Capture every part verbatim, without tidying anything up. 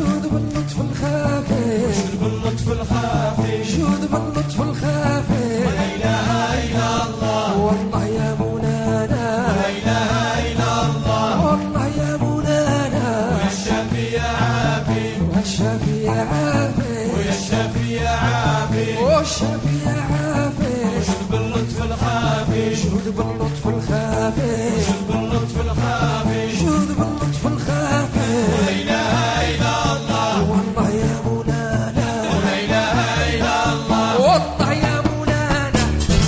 جود باللطف الخافي جود باللطف الخافي جود باللطف الخافي لا إله إلا الله والله يا مولانا لا إله إلا الله والله يا مولانا ويا الشافي يا عافي ويا الشافي يا عافي ويا الشافي يا عافي والشافي يا عافي جود باللطف الخافي جود باللطف الخافي جود باللطف الخافي جود باللطف الخافي لا إله إلا الله والله يا مولانا لا إله إلا الله والله يا مولانا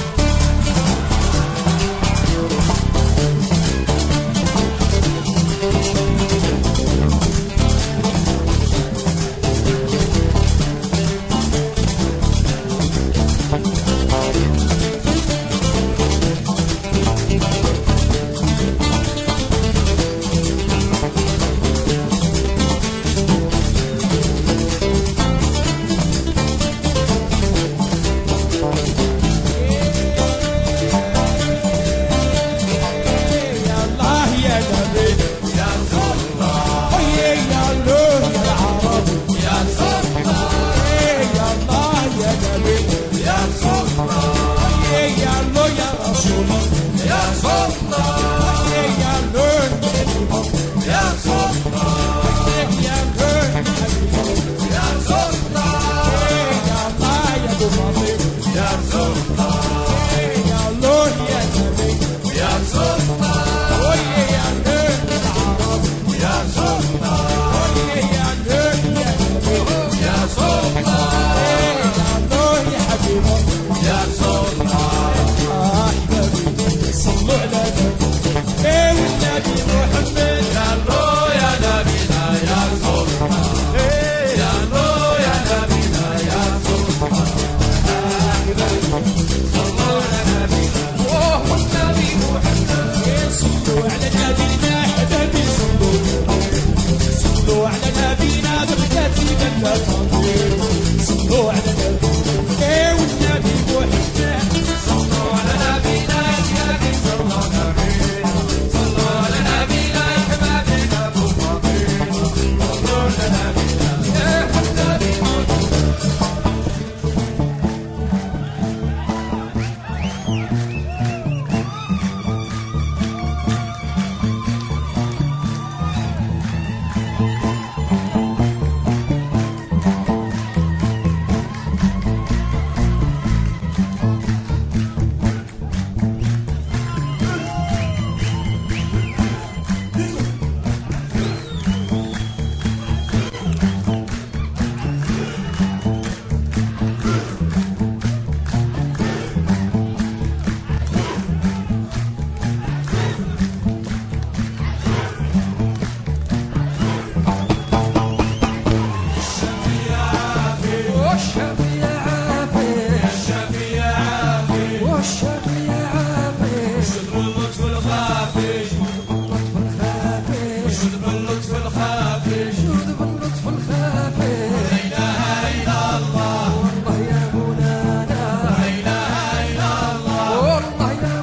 والشافي يا عافي الشافي يا عافي والشافي يا عافي جود باللطف الخافي باللطف الخافي جود باللطف الخافي جود باللطف الخافي لا إله إلا الله والله يا مولانا لا إله إلا الله والله يا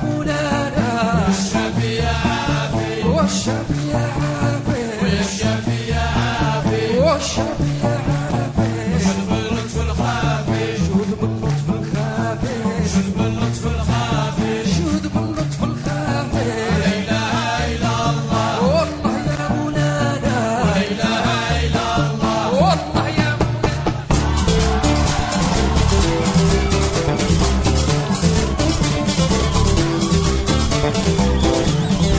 مولانا الشافي يا عافي والشافي يا عافي ويا الشافي يا عافي والشافي يا عافي جود باللطف الخافي جود باللطف الخافي جود باللطف الخافي جود باللطف الخافي لا إله إلا الله والله يا مولانا لا إله إلا الله والله يا مولانا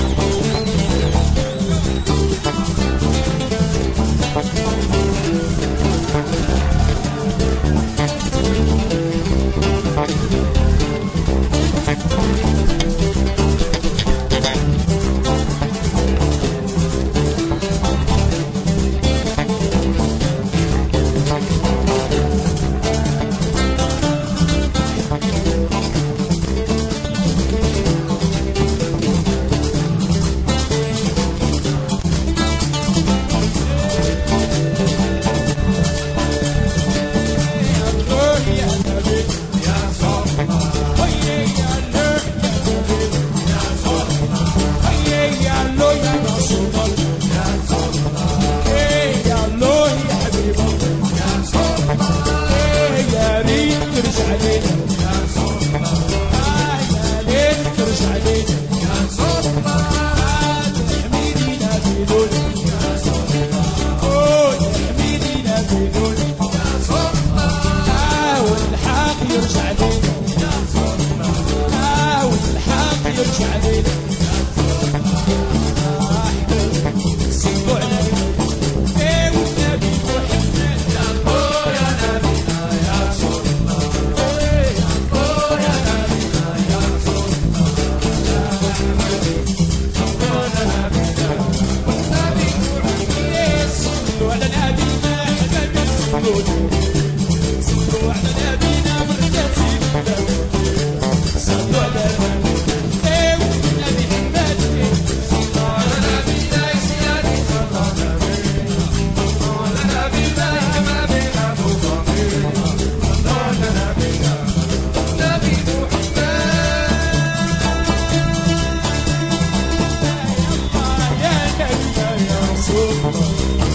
لا مولود صلوا على نبينا مرتاحين صلوا على نبينا نبي محمد على نبينا سيادي صلى على نبينا ما بينا مضامين على نبينا نبي محمد يا نبي يا رسول الله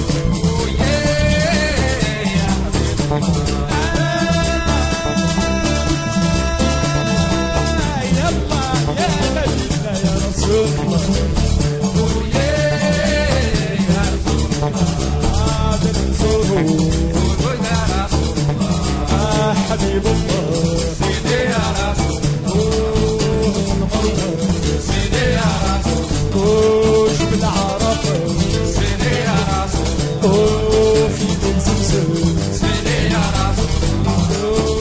حبيب الله سيدي يا رسول سيدي يا رسول كوش بالعرب سيدي يا رسول وفي بن زمزم سيدي يا رسول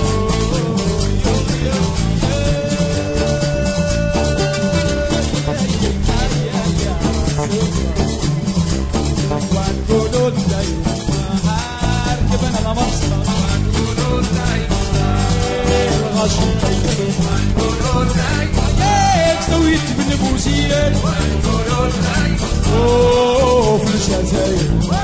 ونقولوا دايما هاركب انا لمصر نقولوا دايما الغاشي نقولوا دايما هيك سويت بن بوزير نقولوا دايما اوه في الجزائر